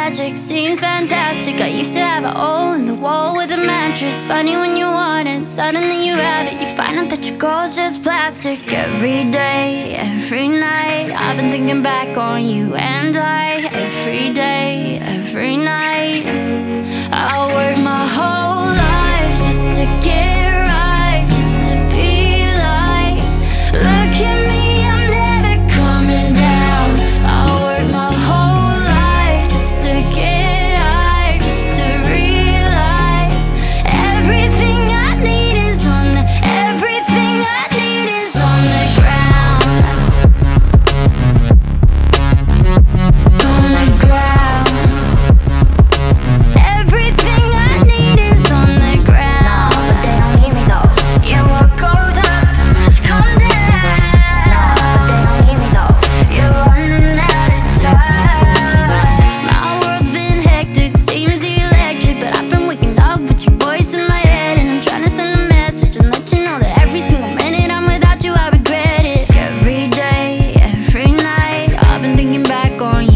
magic, seems fantastic. I used to have a hole in the wall with a mattress. Funny when you want it, suddenly you have it. You find out that your goal's just plastic. Every day, every night, I've been thinking back on you and I. Every day, every night, I work my whole life just to get right, just to be like, look at me, I'm never coming down. I work my whole life just to get high, just to realize everything I need is on the, everything I need is on the ground. On the ground. Everything I need is on the ground. No, but they don't need me though. Yeah, what goes up must come down. No, but they don't need me though. You're running out of time. My world's been hectic, seems electric, but I've been waking up with your voice in my head, and I'm trying to send a message and let you know that every single minute I'm without you, I regret it. Every day, every night, I've been thinking back on you